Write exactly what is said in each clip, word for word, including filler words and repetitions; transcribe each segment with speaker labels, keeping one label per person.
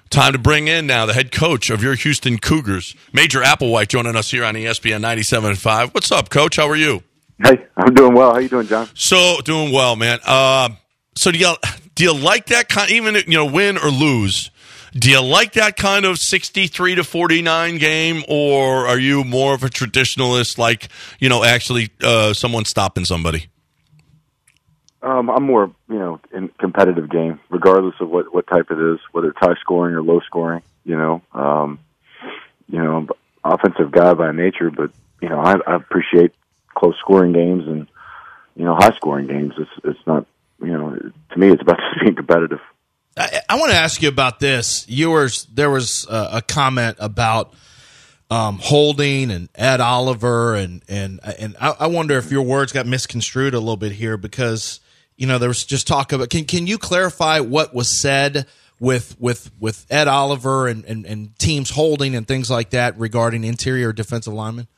Speaker 1: Time to bring in now the head coach of your Houston Cougars, Major Applewhite, joining us here on E S P N ninety-seven point five. What's up, Coach? How are you?
Speaker 2: Hey, I'm doing well. How you doing, John?
Speaker 1: So, doing well, man. Uh, so, do you do you like that kind? Even you know, win or lose, do you like that kind of sixty-three to forty-nine game, or are you more of a traditionalist, like you know, actually uh, someone stopping somebody?
Speaker 2: Um, I'm more, you know, in competitive game, regardless of what, what type it is, whether it's high scoring or low scoring. You know, um, you know, I'm an offensive guy by nature, but you know, I, I appreciate close scoring games and you know, high scoring games. It's it's not, you know, to me, it's about being competitive.
Speaker 3: I, I want to ask you about this. You were, there was a, a comment about um, Holding and Ed Oliver, and and and I, I wonder if your words got misconstrued a little bit here because. You know, there was just talk about. Can can you clarify what was said with with, with Ed Oliver and, and, and teams holding and things like that regarding interior defensive linemen?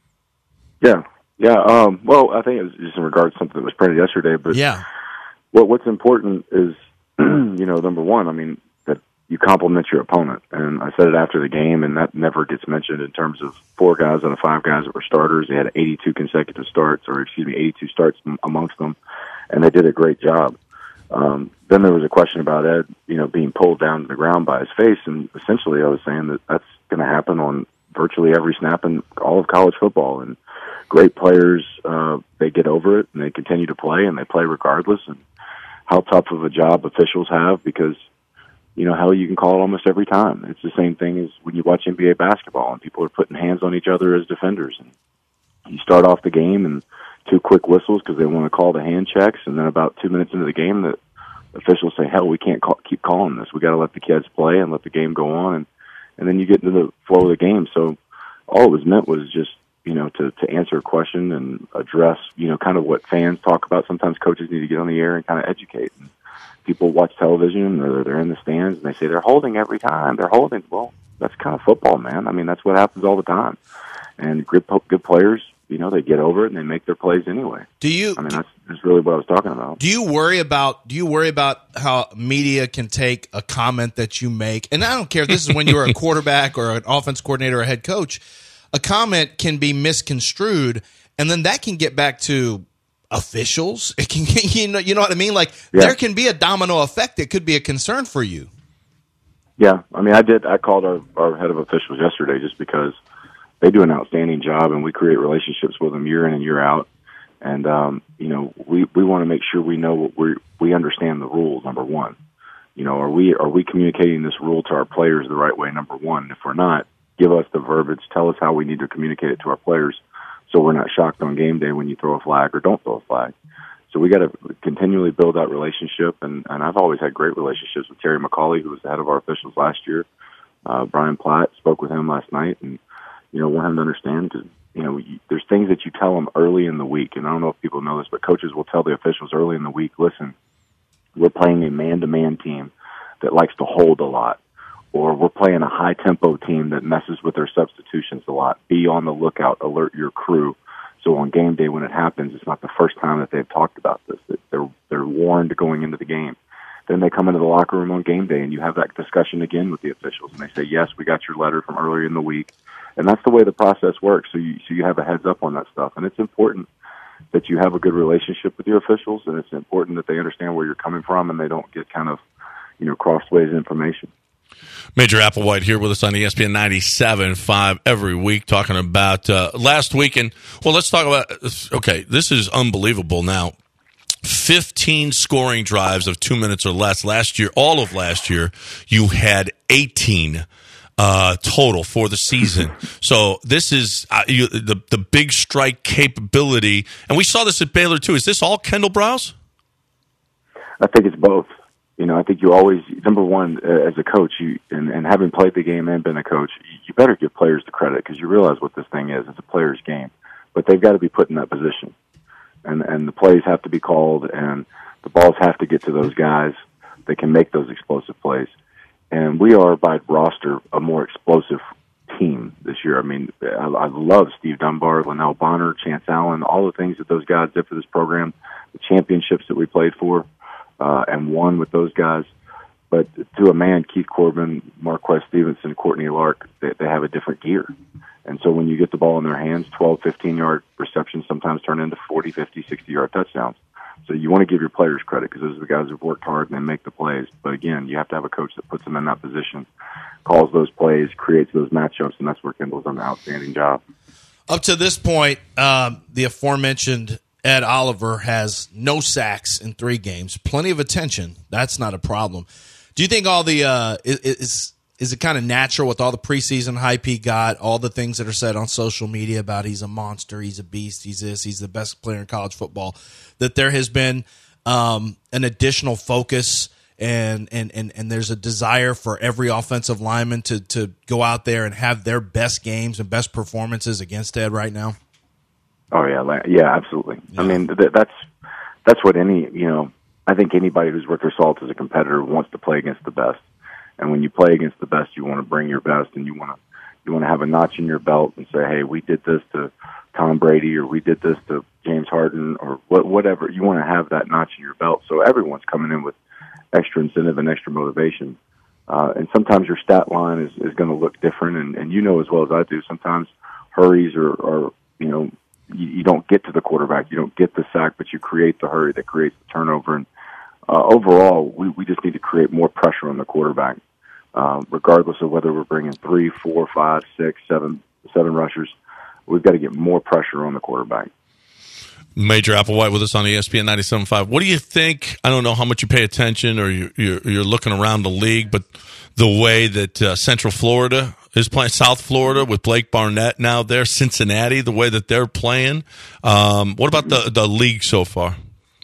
Speaker 2: Yeah, yeah. Um, well, I think it was just in regards to something that was printed yesterday. But
Speaker 3: yeah,
Speaker 2: what what's important is, you know, number one, I mean, that you compliment your opponent, and I said it after the game, and that never gets mentioned in terms of four guys out of five guys that were starters. They had eighty-two consecutive starts, or excuse me, eighty-two starts amongst them. And they did a great job. Um, then there was a question about Ed, you know, being pulled down to the ground by his face, and essentially I was saying that that's going to happen on virtually every snap in all of college football. And great players, uh, they get over it, and they continue to play, and they play regardless. And how tough of a job officials have because, you know, hell, you can call it almost every time. It's the same thing as when you watch N B A basketball, and people are putting hands on each other as defenders. And you start off the game, and two quick whistles because they want to call the hand checks, and then about two minutes into the game, the officials say, hell, we can't call, keep calling this. We got to let the kids play and let the game go on, and, and then you get into the flow of the game. So all it was meant was just, you know, to, to answer a question and address, you know, kind of what fans talk about. Sometimes coaches need to get on the air and kind of educate. And people watch television, or they're in the stands, and they say, they're holding every time. They're holding. Well, that's kind of football, man. I mean, that's what happens all the time. And good, good players, you know, they get over it and they make their plays anyway.
Speaker 3: Do you?
Speaker 2: I mean, that's, that's really what I was talking about.
Speaker 3: Do you worry about? Do you worry about how media can take a comment that you make? And I don't care if this is when you're a quarterback or an offense coordinator or a head coach. A comment can be misconstrued, and then that can get back to officials. It can, you know, you know what I mean? Like yeah. There can be a domino effect that could be a concern for you.
Speaker 2: Yeah, I mean, I did. I called our, our head of officials yesterday just because they do an outstanding job, and we create relationships with them year in and year out. And, um, you know, we, we want to make sure we know what we we understand the rules, number one. You know, are we are we communicating this rule to our players the right way, number one? If we're not, give us the verbiage. Tell us how we need to communicate it to our players so we're not shocked on game day when you throw a flag or don't throw a flag. So we got to continually build that relationship, and, and I've always had great relationships with Terry McCauley, who was the head of our officials last year. Uh, Brian Platt, spoke with him last night, and you know, want him to understand, because, you know, there's things that you tell them early in the week, and I don't know if people know this, but coaches will tell the officials early in the week, listen, we're playing a man-to-man team that likes to hold a lot, or we're playing a high-tempo team that messes with their substitutions a lot. Be on the lookout, alert your crew, so on game day when it happens, it's not the first time that they've talked about this. They're, they're warned going into the game. Then they come into the locker room on game day, and you have that discussion again with the officials, and they say, yes, we got your letter from earlier in the week. And that's the way the process works. So you, so you have a heads up on that stuff. And it's important that you have a good relationship with your officials, and it's important that they understand where you're coming from and they don't get kind of, you know, crossways information.
Speaker 1: Major Applewhite here with us on E S P N ninety-seven point five every week, talking about uh, last week. And, well, let's talk about, okay, this is unbelievable now. fifteen scoring drives of two minutes or less. Last year, all of last year, you had eighteen uh, total for the season. So this is uh, you, the the big strike capability, and we saw this at Baylor too. Is this all Kendall Browse?
Speaker 2: I think it's both. You know, I think you always, number one, uh, as a coach, you and, and having played the game and been a coach, you better give players the credit because you realize what this thing is. It's a player's game, but they've got to be put in that position, and and the plays have to be called, and the balls have to get to those guys that can make those explosive plays. And we are, by roster, a more explosive team this year. I mean, I, I love Steve Dunbar, Linnell Bonner, Chance Allen, all the things that those guys did for this program, the championships that we played for uh, and won with those guys. but to a man, Keith Corbin, Marquez Stevenson, Courtney Lark, they, they have a different gear. And so when you get the ball in their hands, twelve, fifteen-yard receptions sometimes turn into forty, fifty, sixty-yard touchdowns. So you want to give your players credit because those are the guys who've worked hard and they make the plays. But again, you have to have a coach that puts them in that position, calls those plays, creates those matchups, and that's where Kendall's done an outstanding job.
Speaker 3: Up to this point, um, the aforementioned Ed Oliver has no sacks in three games. Plenty of attention. That's not a problem. Do you think all the uh, is is it kind of natural with all the preseason hype he got, all the things that are said on social media about he's a monster, he's a beast, he's this, he's the best player in college football, that there has been um, an additional focus and, and, and, and there's a desire for every offensive lineman to, to go out there and have their best games and best performances against Ed right now?
Speaker 2: Oh, yeah, yeah, absolutely. Yeah. I mean, th- that's that's what any, you know, I think anybody who's worth their salt as a competitor wants to play against the best. And when you play against the best, you want to bring your best, and you want to you want to have a notch in your belt and say, hey, we did this to Tom Brady, or we did this to James Harden, or what, whatever. You want to have that notch in your belt. So everyone's coming in with extra incentive and extra motivation. Uh, and sometimes your stat line is, is going to look different, and, and you know as well as I do, sometimes hurries are, are you know, you, you don't get to the quarterback, you don't get the sack, but you create the hurry that creates the turnover. And uh, overall, we, we just need to create more pressure on the quarterback, uh, regardless of whether we're bringing three, four, five, six, seven, seven rushers. We've got to get more pressure on the quarterback.
Speaker 1: Major Applewhite with us on E S P N ninety-seven point five. What do you think? I don't know how much you pay attention or you're, you're, you're looking around the league, but the way that uh, Central Florida is playing, South Florida with Blake Barnett now there, Cincinnati, the way that they're playing. Um, what about the the league so far?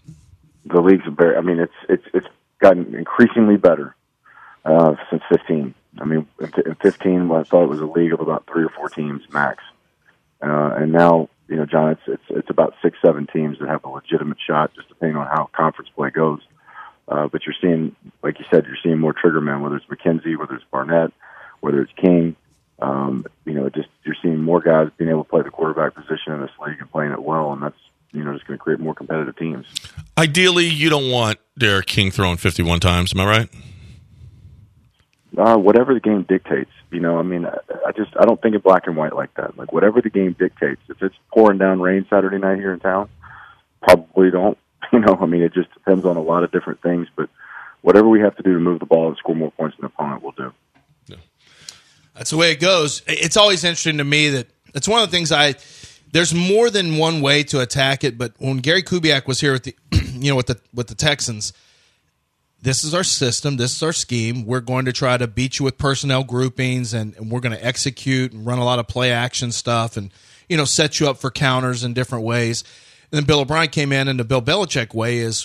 Speaker 2: The league's very. I mean, it's it's it's gotten increasingly better uh, since fifteen. I mean, in fifteen, I thought it was a league of about three or four teams max, uh, and now, you know, John, it's it's it's about six, seven teams that have a legitimate shot, just depending on how conference play goes. Uh, but you're seeing, like you said, you're seeing more trigger men, whether it's McKenzie, whether it's Barnett, whether it's King. Um, you know, just you're seeing more guys being able to play the quarterback position in this league and playing it well, and that's, you know, just going to create more competitive teams.
Speaker 1: Ideally, you don't want Derek King throwing fifty-one times. Am I right?
Speaker 2: Uh, whatever the game dictates. You know, I mean, I, I just I don't think of black and white like that. Like, whatever the game dictates. If it's pouring down rain Saturday night here in town, probably don't. You know, I mean, it just depends on a lot of different things. But whatever we have to do to move the ball and score more points than the opponent, we'll do.
Speaker 3: Yeah. That's the way it goes. It's always interesting to me that it's one of the things I. There's more than one way to attack it. But when Gary Kubiak was here with the, you know, with the with the Texans. This is our system. This is our scheme. We're going to try to beat you with personnel groupings, and, and we're going to execute and run a lot of play action stuff and, you know, set you up for counters in different ways. And then Bill O'Brien came in, and the Bill Belichick way is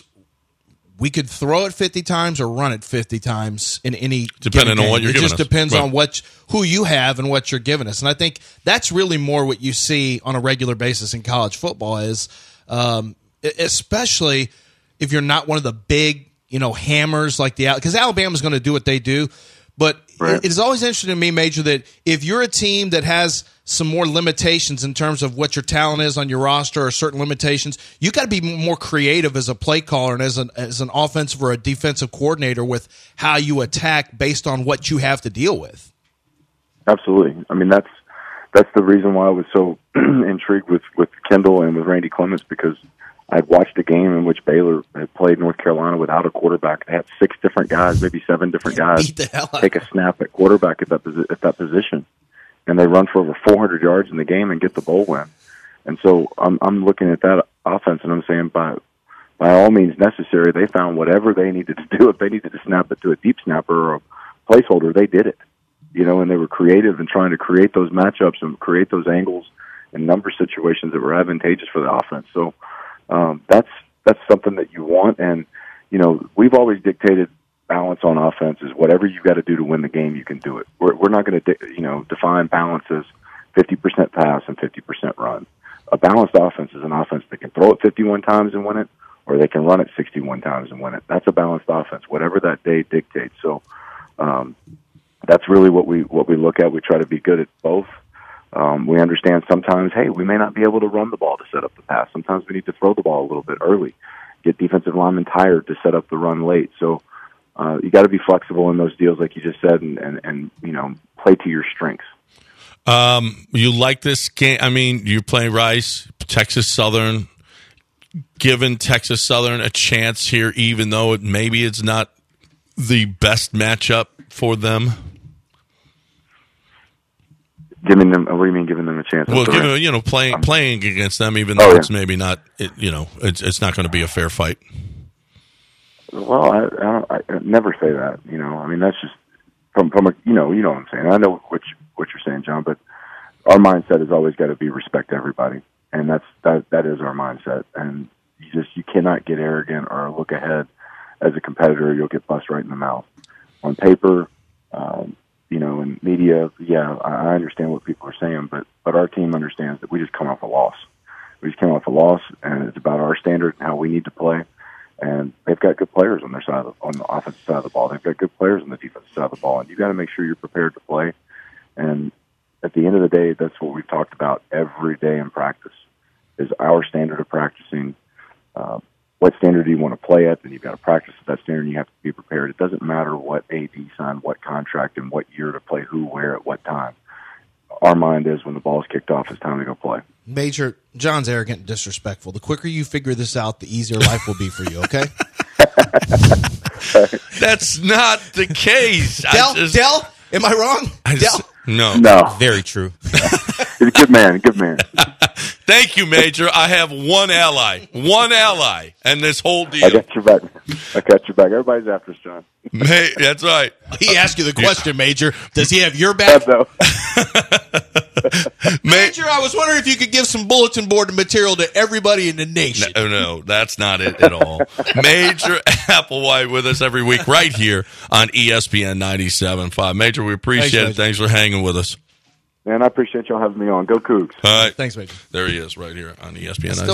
Speaker 3: we could throw it fifty times or run it fifty times in any
Speaker 1: depending on what you're
Speaker 3: it
Speaker 1: giving us.
Speaker 3: It just depends
Speaker 1: right.
Speaker 3: on what who you have and what you're giving us. And I think that's really more what you see on a regular basis in college football is, um, especially if you're not one of the big, you know, hammers like the – because Alabama's going to do what they do. But right. it is always interesting to me, Major, that if you're a team that has some more limitations in terms of what your talent is on your roster or certain limitations, you got to be more creative as a play caller and as an, as an offensive or a defensive coordinator with how you attack based on what you have to deal with.
Speaker 2: Absolutely. I mean, that's that's the reason why I was so intrigued with, with Kendall and with Randy Clements, because – I'd watched a game in which Baylor had played North Carolina without a quarterback. They had six different guys, maybe seven different guys, take a snap at quarterback at that posi- at that position, and they run for over four hundred yards in the game and get the bowl win. And so I'm I'm looking at that offense, and I'm saying by by all means necessary, they found whatever they needed to do. If they needed to snap it to a deep snapper or a placeholder, they did it. You know, and they were creative in trying to create those matchups and create those angles and number situations that were advantageous for the offense. So. Um, that's that's something that you want, and you know we've always dictated balance on offense is whatever you got to do to win the game, you can do it. We're we're not going to de- you know define balance as fifty percent pass and fifty percent run. A balanced offense is an offense that can throw it fifty-one times and win it, or they can run it sixty-one times and win it. That's a balanced offense, whatever that day dictates. So um, that's really what we what we look at. We try to be good at both. Um, we understand sometimes, hey, we may not be able to run the ball to set up the pass. Sometimes we need to throw the ball a little bit early, get defensive linemen tired to set up the run late. So uh, you got to be flexible in those deals, like you just said, and, and, and you know, play to your strengths.
Speaker 1: Um, you like this game? I mean, you're playing Rice, Texas Southern, giving Texas Southern a chance here, even though it, maybe it's not the best matchup for them.
Speaker 2: Giving them, what do you mean, giving them a chance?
Speaker 1: Well, giving, you know, playing playing against them, even though
Speaker 2: oh, yeah.
Speaker 1: it's maybe not, it, you know, it's it's not going to be a fair fight.
Speaker 2: Well, I, I, don't, I never say that. You know, I mean, that's just from from a, you know, you know what I'm saying. I know what you, what you're saying, John, but our mindset has always got to be respect everybody, and that's that that is our mindset. And you just you cannot get arrogant or look ahead as a competitor. You'll get bust right in the mouth. On paper, um, you know, in media, yeah, I, I understand what people are saying, but but our team understands that we just come off a loss. We just came off a loss, and it's about our standard and how we need to play. And they've got good players on their side, of the, on the offensive side of the ball. They've got good players on the defensive side of the ball, and you got to make sure you're prepared to play. And at the end of the day, that's what we've talked about every day in practice: is our standard of practicing. Uh, what standard do you want to play at? Then you've got to practice at that standard, and you have to be prepared. It doesn't matter what A D signed, what contract, and what year to play who, where, at what time. Our mind is when the ball's kicked off, it's time to go play.
Speaker 3: Major, John's arrogant and disrespectful. The quicker you figure this out, the easier life will be for you, okay?
Speaker 1: That's not the case.
Speaker 3: Del,
Speaker 1: just,
Speaker 3: Del, am I wrong?
Speaker 1: I just,
Speaker 3: Del?
Speaker 1: No.
Speaker 2: No.
Speaker 3: Very true.
Speaker 2: He's a good man, good man.
Speaker 1: Thank you, Major. I have one ally. One ally. And this whole deal.
Speaker 2: I got your back. I got your back. Everybody's after us, John.
Speaker 1: May, that's right.
Speaker 3: He asked you the question, Major. Does he have your back?
Speaker 2: No.
Speaker 3: Major, I was wondering if you could give some bulletin board material to everybody in the nation.
Speaker 1: No, no, that's not it at all. Major Applewhite with us every week right here on E S P N ninety-seven point five. Major, we appreciate
Speaker 3: Thanks,
Speaker 1: it.
Speaker 3: Major.
Speaker 1: Thanks for hanging with us.
Speaker 2: Man, I appreciate y'all having me on. Go Cougs.
Speaker 1: All right.
Speaker 3: Thanks, Major.
Speaker 1: There he is right here on E S P N
Speaker 3: Still
Speaker 1: ninety-seven.